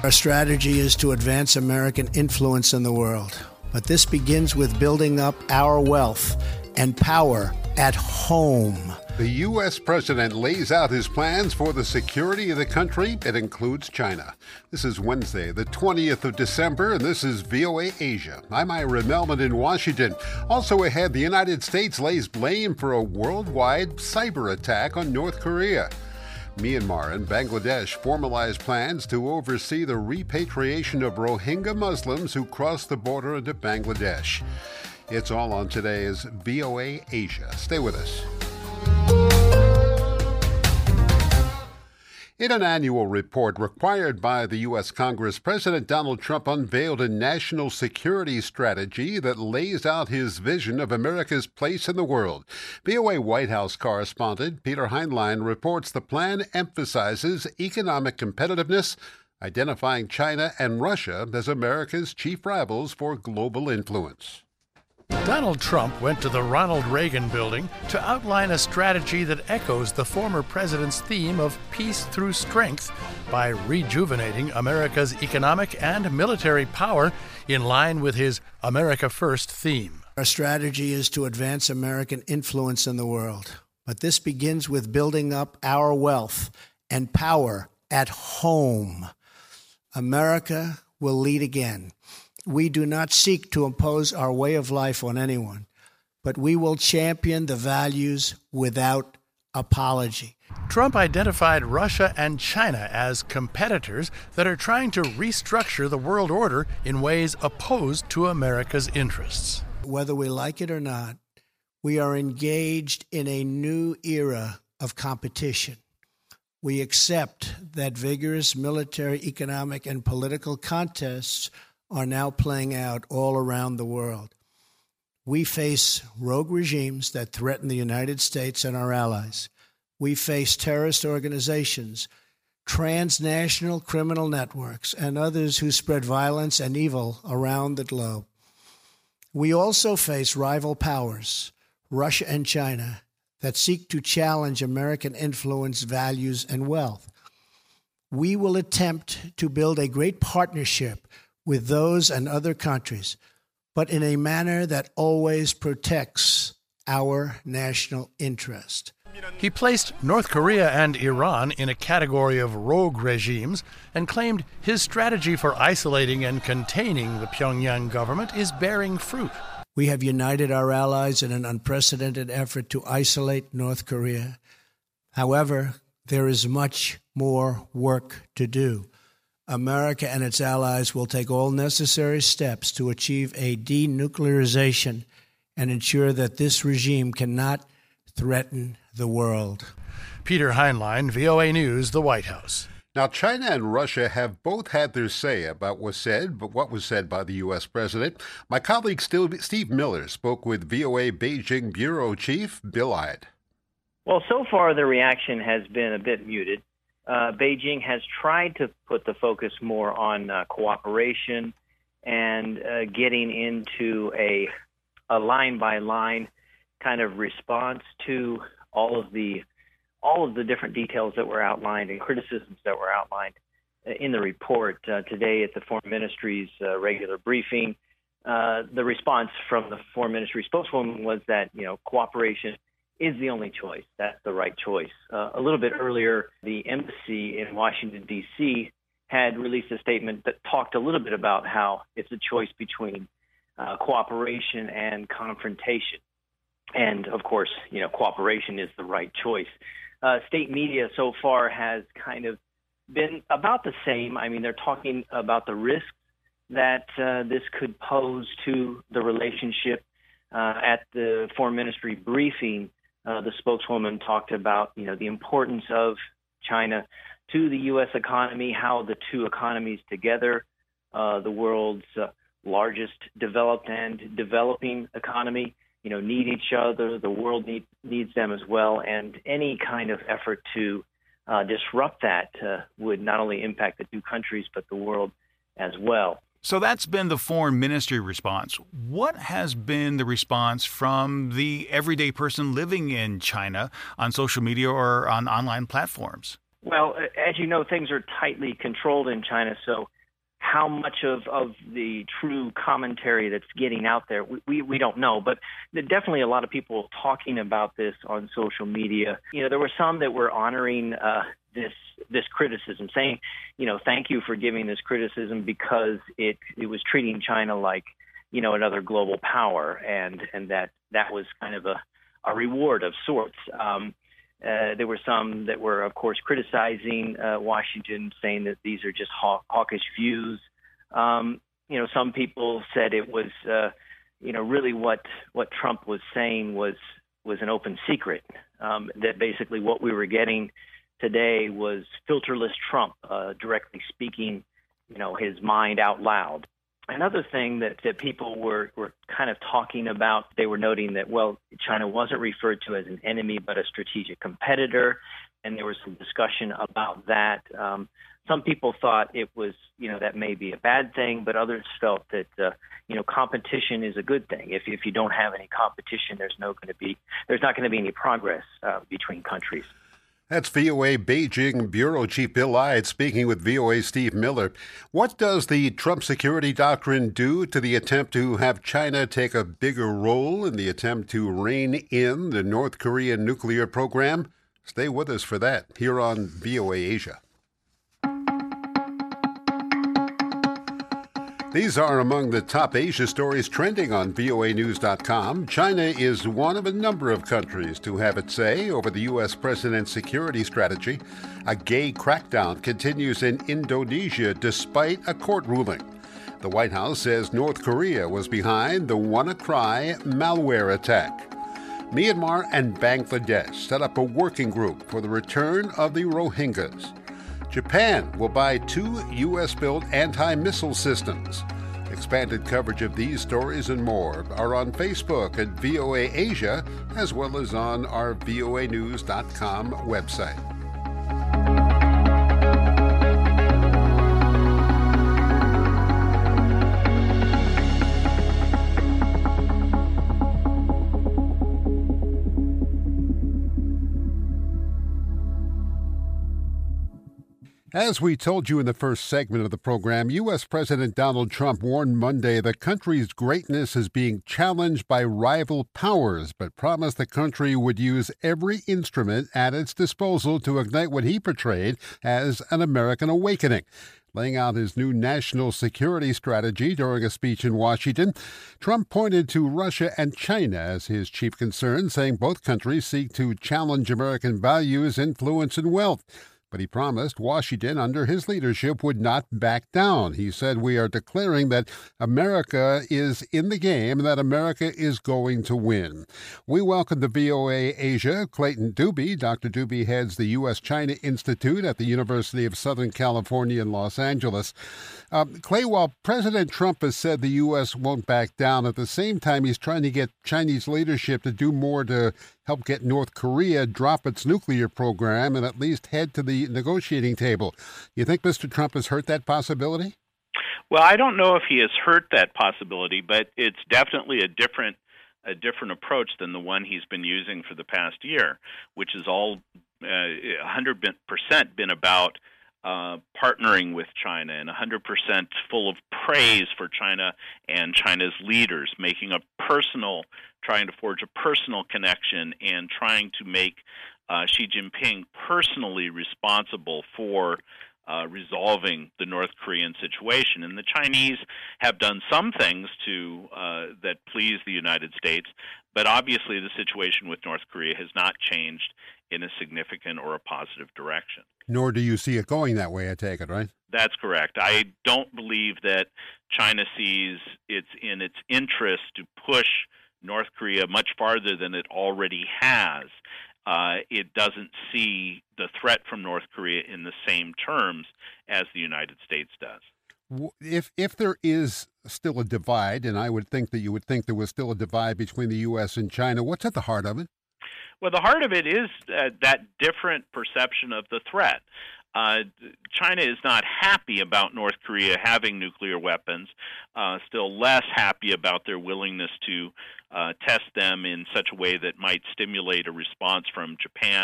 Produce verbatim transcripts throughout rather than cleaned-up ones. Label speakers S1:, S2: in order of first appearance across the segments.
S1: Our strategy is to advance American influence in the world. But this begins with building up our wealth and power at home.
S2: The U S president lays out his plans for the security of the country. It includes China. This is Wednesday, the twentieth of December, and this is V O A Asia. I'm Ira Melman in Washington. Also ahead, the United States lays blame for a worldwide cyber attack on North Korea. Myanmar and Bangladesh formalized plans to oversee the repatriation of Rohingya Muslims who crossed the border into Bangladesh. It's all on today's V O A Asia. Stay with us. In an annual report required by the U S Congress, President Donald Trump unveiled a national security strategy that lays out his vision of America's place in the world. V O A White House correspondent Peter Heinlein reports the plan emphasizes economic competitiveness, identifying China and Russia as America's chief rivals for global influence.
S3: Donald Trump went to the Ronald Reagan Building to outline a strategy that echoes the former president's theme of peace through strength by rejuvenating America's economic and military power in line with his America First theme.
S1: Our strategy is to advance American influence in the world. But this begins with building up our wealth and power at home. America will lead again. We do not seek to impose our way of life on anyone, but we will champion the values without apology.
S3: Trump identified Russia and China as competitors that are trying to restructure the world order in ways opposed to America's interests.
S1: Whether we like it or not, we are engaged in a new era of competition. We accept that vigorous military, economic, and political contests are now playing out all around the world. We face rogue regimes that threaten the United States and our allies. We face terrorist organizations, transnational criminal networks, and others who spread violence and evil around the globe. We also face rival powers, Russia and China, that seek to challenge American influence, values, and wealth. We will attempt to build a great partnership with those and other countries, but in a manner that always protects our national interest.
S3: He placed North Korea and Iran in a category of rogue regimes and claimed his strategy for isolating and containing the Pyongyang government is bearing fruit.
S1: We have united our allies in an unprecedented effort to isolate North Korea. However, there is much more work to do. America and its allies will take all necessary steps to achieve a denuclearization and ensure that this regime cannot threaten the world.
S3: Peter Heinlein, V O A News, the White House.
S2: Now, China and Russia have both had their say about what was said, but what was said by the U S president. My colleague Steve Miller spoke with V O A Beijing Bureau Chief Bill Ide.
S4: Well, so far the reaction has been a bit muted. Uh, Beijing has tried to put the focus more on uh, cooperation and uh, getting into a, a line-by-line kind of response to all of the all of the different details that were outlined and criticisms that were outlined in the report. Uh, today at the Foreign Ministry's uh, regular briefing, uh, the response from the Foreign Ministry spokeswoman was that, you know, cooperation is the only choice. That's the right choice. Uh, a little bit earlier, the embassy in Washington, D C had released a statement that talked a little bit about how it's a choice between uh, cooperation and confrontation. And, of course, you know, cooperation is the right choice. Uh, state media so far has kind of been about the same. I mean, they're talking about the risks that uh, this could pose to the relationship. Uh, at the Foreign Ministry briefing, Uh, the spokeswoman talked about, you know, the importance of China to the U S economy, how the two economies together, uh, the world's uh, largest developed and developing economy, you know, need each other. The world need, needs them as well. And any kind of effort to uh, disrupt that uh, would not only impact the two countries, but the world as well.
S5: So that's been the foreign ministry response. What has been the response from the everyday person living in China on social media or on online platforms?
S4: Well, as you know, things are tightly controlled in China, so how much of, of the true commentary that's getting out there, we, we, we don't know. But there are definitely a lot of people talking about this on social media. You know, there were some that were honoring uh, this this criticism, saying, you know, thank you for giving this criticism because it, it was treating China like, you know, another global power, and, and that that was kind of a, a reward of sorts. Um, Uh, there were some that were, of course, criticizing uh, Washington, saying that these are just haw- hawkish views. Um, you know, some people said it was, uh, you know, really what what Trump was saying was was an open secret. Um, that basically what we were getting today was filterless Trump uh, directly speaking, you know, his mind out loud. Another thing that, that people were, were kind of talking about, they were noting that, well, China wasn't referred to as an enemy, but a strategic competitor, and there was some discussion about that. Um, some people thought it was, you know, that may be a bad thing, but others felt that, uh, you know, competition is a good thing. If if you don't have any competition, there's no going to be, there's not going to be any progress uh, between countries.
S2: That's V O A Beijing Bureau Chief Bill Ide speaking with V O A's Steve Miller. What does the Trump security doctrine do to the attempt to have China take a bigger role in the attempt to rein in the North Korean nuclear program? Stay with us for that here on V O A Asia. These are among the top Asia stories trending on V O A news dot com. China is one of a number of countries to have its say over the U S president's security strategy. A gay crackdown continues in Indonesia despite a court ruling. The White House says North Korea was behind the WannaCry malware attack. Myanmar and Bangladesh set up a working group for the return of the Rohingyas. Japan will buy two U S-built anti-missile systems. Expanded coverage of these stories and more are on Facebook at V O A Asia, as well as on our V O A news dot com website. As we told you in the first segment of the program, U S. President Donald Trump warned Monday the country's greatness is being challenged by rival powers, but promised the country would use every instrument at its disposal to ignite what he portrayed as an American awakening. Laying out his new national security strategy during a speech in Washington, Trump pointed to Russia and China as his chief concern, saying both countries seek to challenge American values, influence, and wealth. But he promised Washington, under his leadership, would not back down. He said, "We are declaring that America is in the game and that America is going to win." We welcome to V O A Asia Clayton Dubey. Doctor Dubey heads the U S China Institute at the University of Southern California in Los Angeles. Um, Clay, while President Trump has said the U S won't back down, at the same time he's trying to get Chinese leadership to do more to help get North Korea drop its nuclear program and at least head to the negotiating table. You think Mister Trump has hurt that possibility?
S6: Well, I don't know if he has hurt that possibility, but it's definitely a different a different approach than the one he's been using for the past year, which has all uh, one hundred percent been about uh, partnering with China and one hundred percent full of praise for China and China's leaders, making a personal, trying to forge a personal connection and trying to make uh, Xi Jinping personally responsible for uh, resolving the North Korean situation. And the Chinese have done some things to uh, that please the United States, but obviously the situation with North Korea has not changed in a significant or a positive direction.
S2: Nor do you see it going that way, I take it, right?
S6: That's correct. I don't believe that China sees it's in its interest to push North Korea much farther than it already has. Uh, it doesn't see the threat from North Korea in the same terms as the United States does.
S2: If if there is still a divide, and I would think that you would think there was still a divide between the U S and China, what's at the heart of it?
S6: Well, the heart of it is uh, that different perception of the threat. Uh, China is not happy about North Korea having nuclear weapons, uh, still less happy about their willingness to uh, test them in such a way that might stimulate a response from Japan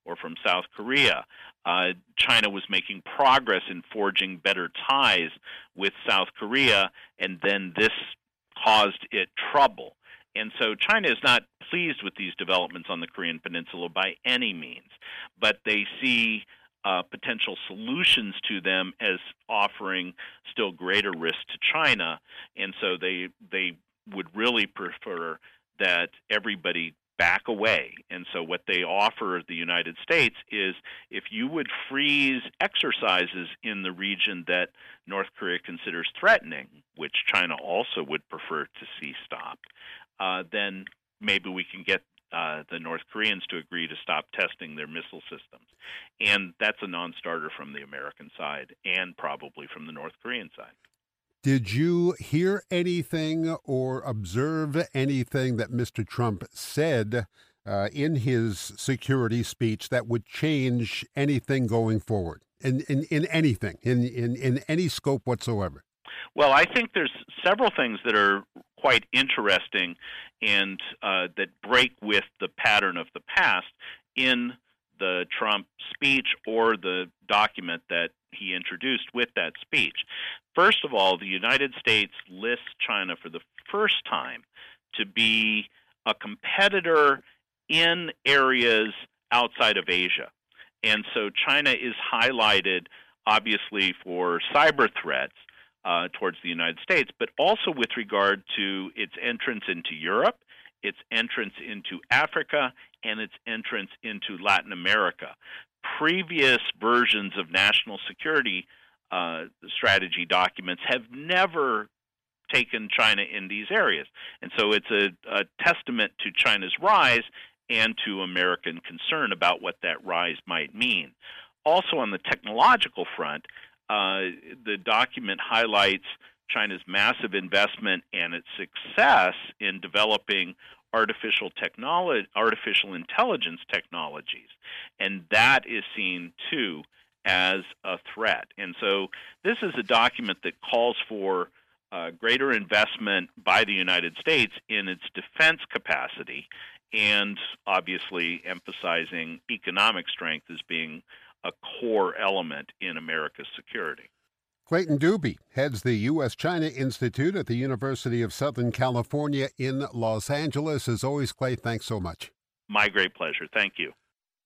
S6: or from South Korea. Uh, China was making progress in forging better ties with South Korea, and then this caused it trouble. And so China is not pleased with these developments on the Korean Peninsula by any means, but they see uh, potential solutions to them as offering still greater risk to China, and so they they would really prefer that everybody back away. And so what they offer the United States is, if you would freeze exercises in the region that North Korea considers threatening, which China also would prefer to see stopped, uh, then maybe we can get uh, the North Koreans to agree to stop testing their missile systems. And that's a non-starter from the American side and probably from the North Korean side.
S2: Did you hear anything or observe anything that Mister Trump said uh, in his security speech that would change anything going forward, in, in, in anything, in, in, in any scope whatsoever?
S6: Well, I think there's several things that are quite interesting and uh, that break with the pattern of the past in the Trump speech or the document that he introduced with that speech. First of all, the United States lists China for the first time to be a competitor in areas outside of Asia. And so China is highlighted, obviously, for cyber threats uh, towards the United States, but also with regard to its entrance into Europe, its entrance into Africa, and its entrance into Latin America. Previous versions of national security uh, strategy documents have never taken China in these areas. And so it's a, a testament to China's rise and to American concern about what that rise might mean. Also on the technological front, uh, the document highlights China's massive investment and its success in developing artificial technology, artificial intelligence technologies, and that is seen too as a threat. And so this is a document that calls for uh, greater investment by the United States in its defense capacity, and obviously emphasizing economic strength as being a core element in America's security.
S2: Clayton Dubey heads the U S China Institute at the University of Southern California in Los Angeles. As always, Clay, thanks so much.
S6: My great pleasure. Thank you.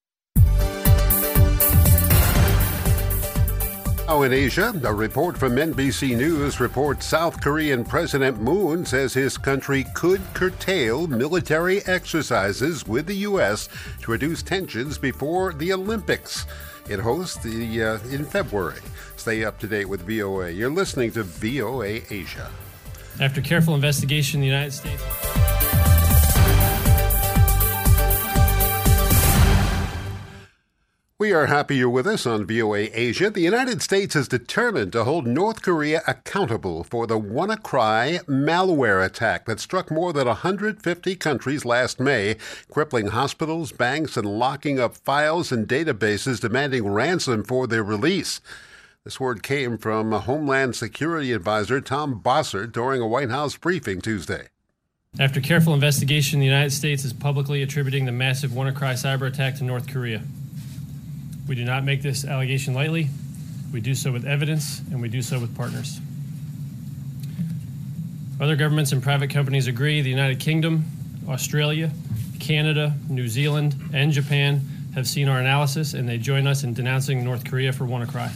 S2: Now in Asia, a report from N B C News reports South Korean President Moon says his country could curtail military exercises with the U S to reduce tensions before the Olympics. It hosts the uh, in February. Stay up to date with V O A. You're listening to V O A Asia.
S7: After careful investigation, the United States...
S2: We are happy you're with us on V O A Asia. The United States is determined to hold North Korea accountable for the WannaCry malware attack that struck more than one hundred fifty countries last May, crippling hospitals, banks, and locking up files and databases, demanding ransom for their release. This word came from Homeland Security Advisor Tom Bossert during a White House briefing Tuesday.
S7: After careful investigation, the United States is publicly attributing the massive WannaCry cyber attack to North Korea. We do not make this allegation lightly. We do so with evidence, and we do so with partners. Other governments and private companies agree. The United Kingdom, Australia, Canada, New Zealand, and Japan have seen our analysis, and they join us in denouncing North Korea for WannaCry.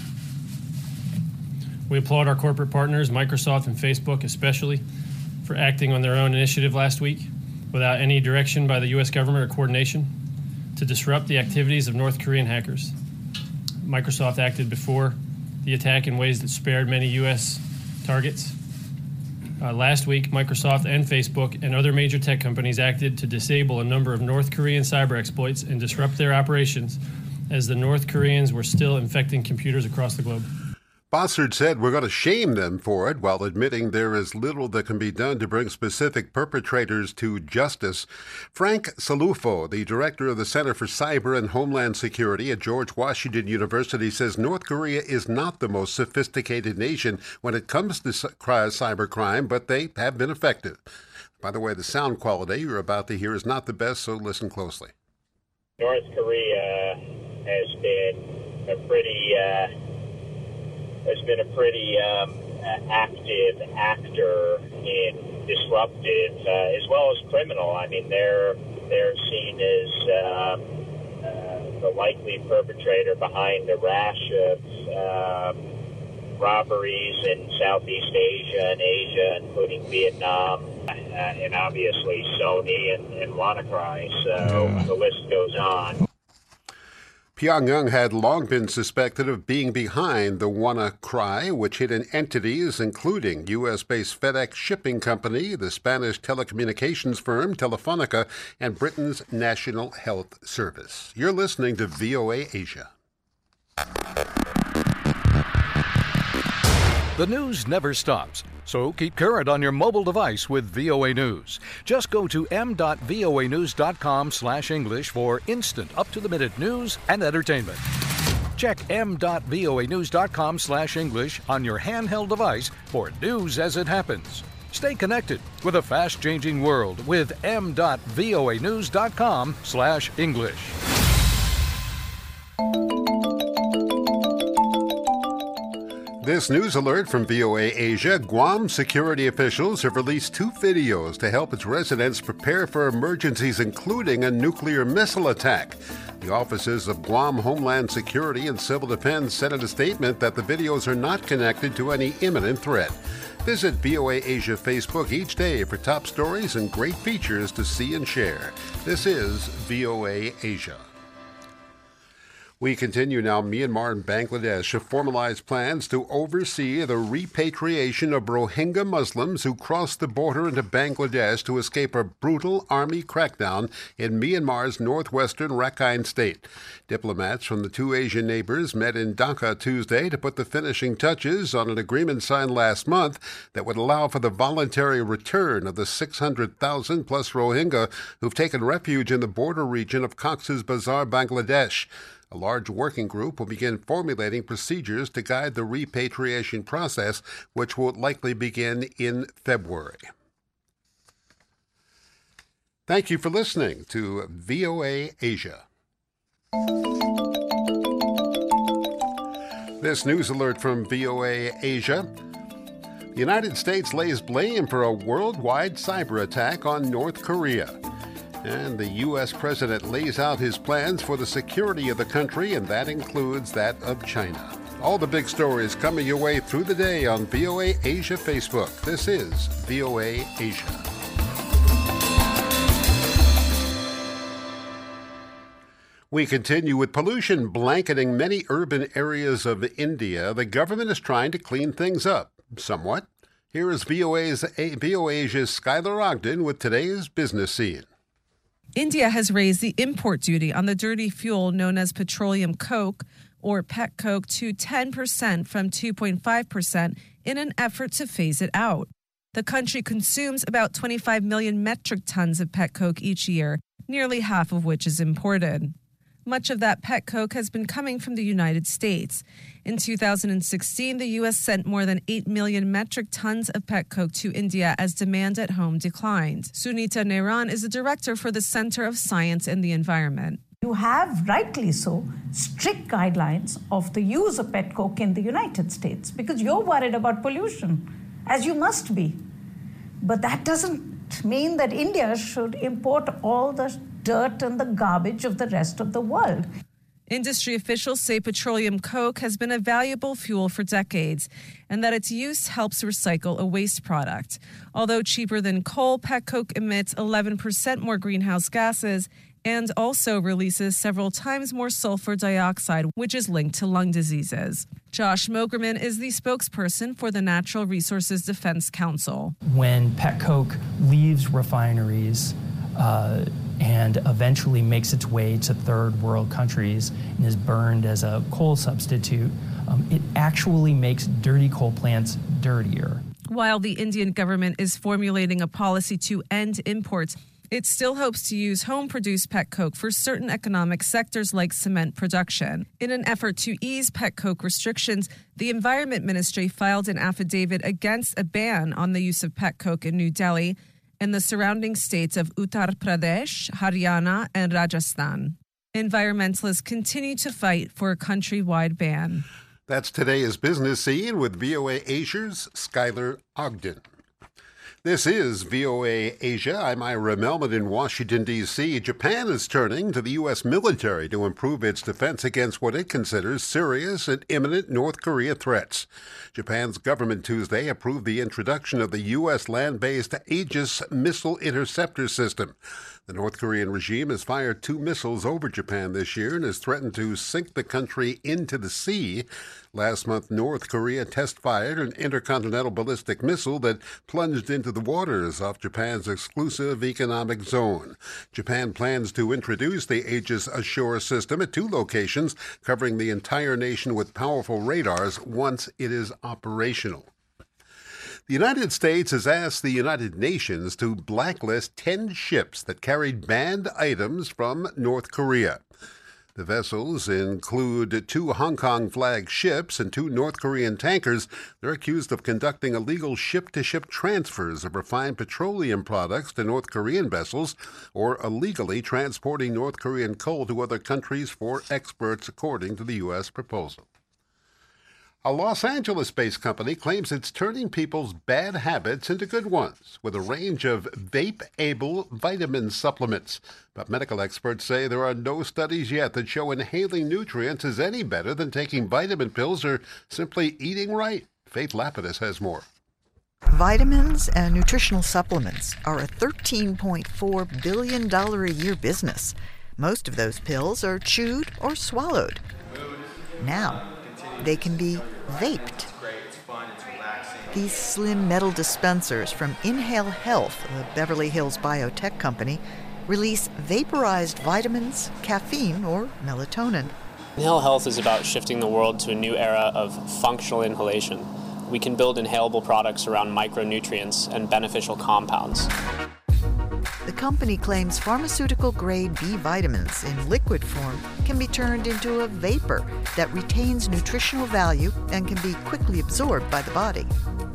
S7: We applaud our corporate partners, Microsoft and Facebook especially, for acting on their own initiative last week without any direction by the U S government or coordination to disrupt the activities of North Korean hackers. Microsoft acted before the attack in ways that spared many U S targets. Uh, last week, Microsoft and Facebook and other major tech companies acted to disable a number of North Korean cyber exploits and disrupt their operations as the North Koreans were still infecting computers across the globe.
S2: Bossert said we're going to shame them for it, while admitting there is little that can be done to bring specific perpetrators to justice. Frank Salufo, the director of the Center for Cyber and Homeland Security at George Washington University, says North Korea is not the most sophisticated nation when it comes to cybercrime, but they have been effective. By the way, the sound quality you're about to hear is not the best, so listen closely.
S8: North Korea has been a pretty uh, has been a pretty um, active actor in disruptive uh, as well as criminal. I mean, they're they're seen as um, uh, the likely perpetrator behind a rash of um, robberies in Southeast Asia and Asia, including Vietnam, uh, and obviously Sony and, and WannaCry. So mm. the list goes on.
S2: Pyongyang had long been suspected of being behind the WannaCry, which hidden entities including U S-based FedEx Shipping Company, the Spanish telecommunications firm Telefonica, and Britain's National Health Service. You're listening to V O A Asia.
S9: The news never stops, so keep current on your mobile device with V O A News. Just go to m dot voa news dot com slash English for instant, up-to-the-minute news and entertainment. Check m dot voa news dot com slash English on your handheld device for news as it happens. Stay connected with a fast-changing world with m dot voa news dot com slash English.
S2: This news alert from V O A Asia. Guam security officials have released two videos to help its residents prepare for emergencies, including a nuclear missile attack. The offices of Guam Homeland Security and Civil Defense said in a statement that the videos are not connected to any imminent threat. Visit V O A Asia Facebook each day for top stories and great features to see and share. This is V O A Asia. We continue now. Myanmar and Bangladesh have formalized plans to oversee the repatriation of Rohingya Muslims who crossed the border into Bangladesh to escape a brutal army crackdown in Myanmar's northwestern Rakhine state. Diplomats from the two Asian neighbors met in Dhaka Tuesday to put the finishing touches on an agreement signed last month that would allow for the voluntary return of the six hundred thousand plus Rohingya who've taken refuge in the border region of Cox's Bazar, Bangladesh. A large working group will begin formulating procedures to guide the repatriation process, which will likely begin in February. Thank you for listening to V O A Asia. This news alert from V O A Asia. The United States lays blame for a worldwide cyber attack on North Korea. And the U S president lays out his plans for the security of the country, and that includes that of China. All the big stories coming your way through the day on V O A Asia Facebook. This is V O A Asia. We continue with pollution blanketing many urban areas of India. The government is trying to clean things up somewhat. Here is V O A's V O A Asia's Skylar Ogden with today's business scene.
S10: India has raised the import duty on the dirty fuel known as petroleum coke, or pet coke, to ten percent from two point five percent in an effort to phase it out. The country consumes about twenty-five million metric tons of pet coke each year, nearly half of which is imported. Much of that pet coke has been coming from the United States. In two thousand sixteen, the U S sent more than eight million metric tons of pet coke to India as demand at home declined. Sunita Nairan is the director for the Center of Science and the Environment.
S11: You have, rightly so, strict guidelines of the use of pet coke in the United States because you're worried about pollution, as you must be. But that doesn't mean that India should import all the dirt and the garbage of the rest of the world.
S10: Industry officials say petroleum coke has been a valuable fuel for decades and that its use helps recycle a waste product. Although cheaper than coal, pet coke emits eleven percent more greenhouse gases and also releases several times more sulfur dioxide, which is linked to lung diseases. Josh Mogerman is the spokesperson for the Natural Resources Defense Council.
S12: When pet coke leaves refineries uh, and eventually makes its way to third world countries and is burned as a coal substitute, um, it actually makes dirty coal plants dirtier.
S10: While the Indian government is formulating a policy to end imports, it still hopes to use home-produced pet coke for certain economic sectors like cement production. In an effort to ease pet coke restrictions, the Environment Ministry filed an affidavit against a ban on the use of pet coke in New Delhi and the surrounding states of Uttar Pradesh, Haryana, and Rajasthan. Environmentalists continue to fight for a countrywide ban.
S2: That's Today's Business Scene with V O A Asia's Skylar Ogden. This is V O A Asia. I'm Ira Melman in Washington, D C Japan is turning to the U S military to improve its defense against what it considers serious and imminent North Korea threats. Japan's government Tuesday approved the introduction of the U S land-based Aegis missile interceptor system. The North Korean regime has fired two missiles over Japan this year and has threatened to sink the country into the sea. Last month, North Korea test-fired an intercontinental ballistic missile that plunged into the waters off Japan's exclusive economic zone. Japan plans to introduce the Aegis Ashore system at two locations, covering the entire nation with powerful radars once it is operational. The United States has asked the United Nations to blacklist ten ships that carried banned items from North Korea. The vessels include two Hong Kong-flagged ships and two North Korean tankers. They're accused of conducting illegal ship-to-ship transfers of refined petroleum products to North Korean vessels or illegally transporting North Korean coal to other countries for exports, according to the U S proposal. A Los Angeles-based company claims it's turning people's bad habits into good ones with a range of vape-able vitamin supplements. But medical experts say there are no studies yet that show inhaling nutrients is any better than taking vitamin pills or simply eating right. Faith Lapidus has more.
S13: Vitamins and nutritional supplements are a thirteen point four billion dollars a year business. Most of those pills are chewed or swallowed. Now, they can be vaped. These slim metal dispensers from Inhale Health, a Beverly Hills biotech company, release vaporized vitamins, caffeine, or melatonin.
S14: Inhale Health is about shifting the world to a new era of functional inhalation. We can build inhalable products around micronutrients and beneficial compounds.
S13: The company claims pharmaceutical-grade B vitamins in liquid form can be turned into a vapor that retains nutritional value and can be quickly absorbed by the body.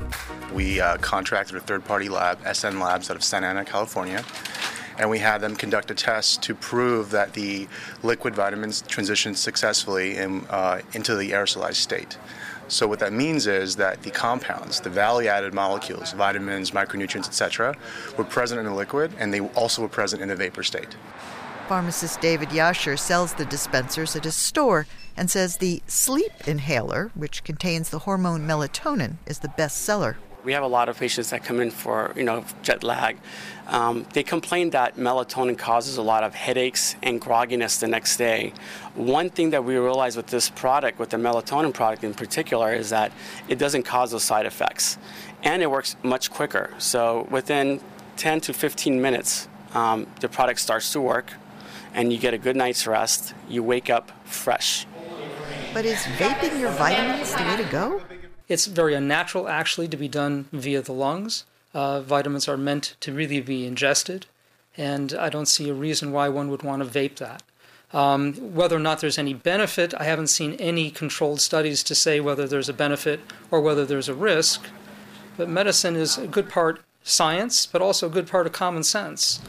S15: We uh, contracted a third-party lab, S N Labs, out of Santa Ana, California, and we had them conduct a test to prove that the liquid vitamins transitioned successfully in, uh, into the aerosolized state. So what that means is that the compounds, the value-added molecules, vitamins, micronutrients, et cetera, were present in the liquid, and they also were present in the vapor state.
S13: Pharmacist David Yasher sells the dispensers at his store and says the sleep inhaler, which contains the hormone melatonin, is the best seller.
S14: We have a lot of patients that come in for, you know, jet lag. Um, they complain that melatonin causes a lot of headaches and grogginess the next day. One thing that we realize with this product, with the melatonin product in particular, is that it doesn't cause those side effects. And it works much quicker. So within ten to fifteen minutes, um, the product starts to work, and you get a good night's rest. You wake up fresh.
S13: But is vaping your vitamins the way to go?
S16: It's very unnatural, actually, to be done via the lungs. Uh, vitamins are meant to really be ingested, and I don't see a reason why one would want to vape that. Um, whether or not there's any benefit, I haven't seen any controlled studies to say whether there's a benefit or whether there's a risk. But medicine is a good part science, but also a good part of common sense.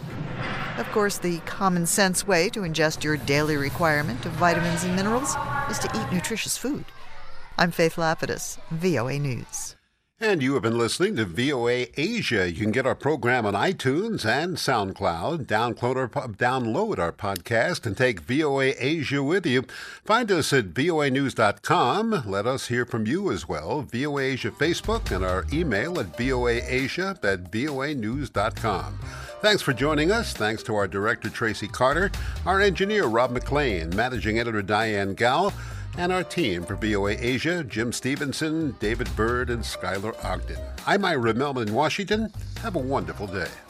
S13: Of course, the common sense way to ingest your daily requirement of vitamins and minerals is to eat nutritious food. I'm Faith Lapidus, V O A News.
S2: And you have been listening to V O A Asia. You can get our program on iTunes and SoundCloud. Download our, download our podcast and take V O A Asia with you. Find us at V O A news dot com. Let us hear from you as well. V O A Asia Facebook and our email at V O A Asia at V O A news dot com. Thanks for joining us. Thanks to our director, Tracy Carter, our engineer, Rob McLean, managing editor, Diane Gao, and our team for V O A Asia, Jim Stevenson, David Bird, and Skylar Ogden. I'm Ira Melman in Washington. Have a wonderful day.